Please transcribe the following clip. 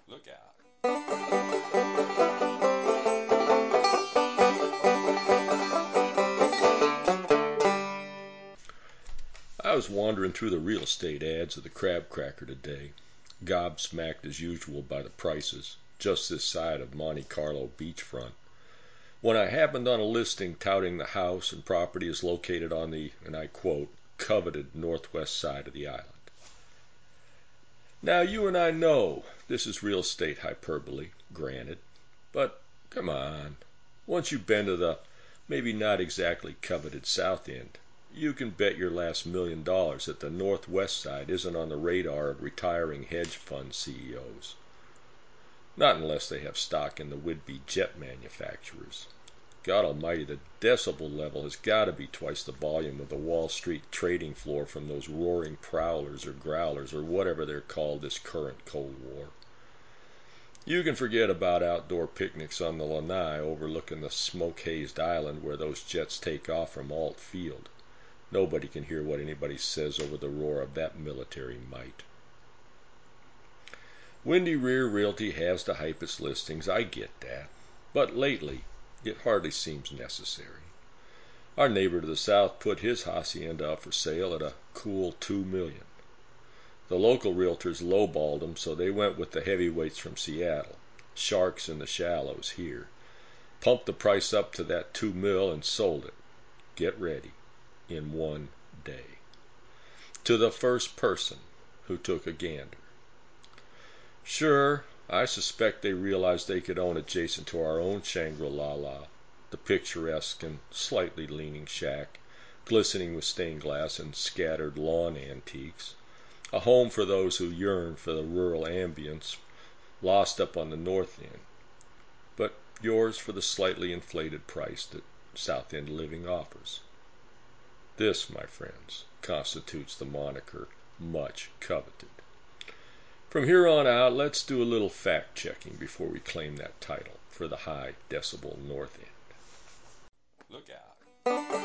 Look out. I was wandering through the real estate ads of the Crab Cracker today, gobsmacked as usual by the prices, just this side of Monte Carlo beachfront, when I happened on a listing touting the house and property is located on the, and I quote, coveted northwest side of the island. Now, you and I know this is real estate hyperbole, granted, but come on. Once you've been to the maybe not exactly coveted south end, you can bet your last $1 million that the northwest side isn't on the radar of retiring hedge fund CEOs. Not unless they have stock in the would-be jet manufacturers. God almighty, the decibel level has got to be twice the volume of the Wall Street trading floor from those roaring prowlers or growlers or whatever they're called this current Cold War. You can forget about outdoor picnics on the Lanai overlooking the smoke-hazed island where those jets take off from Alt Field. Nobody can hear what anybody says over the roar of that military might. Windy Rear Realty has to hype its listings, I get that. But lately, it hardly seems necessary. Our neighbor to the south put his hacienda up for sale at a cool $2 million. The local realtors lowballed him, so they went with the heavyweights from Seattle, Sharks in the Shallows here, pumped the price up to that $2 million and sold it. Get ready. In one day. To the first person who took a gander. Sure, I suspect they realized they could own adjacent to our own Shangri-La, the picturesque and slightly leaning shack, glistening with stained glass and scattered lawn antiques, a home for those who yearn for the rural ambience lost up on the north end, but yours for the slightly inflated price that South End living offers. This, my friends, constitutes the moniker much coveted. From here on out, let's do a little fact-checking before we claim that title for the high decibel north end. Look out.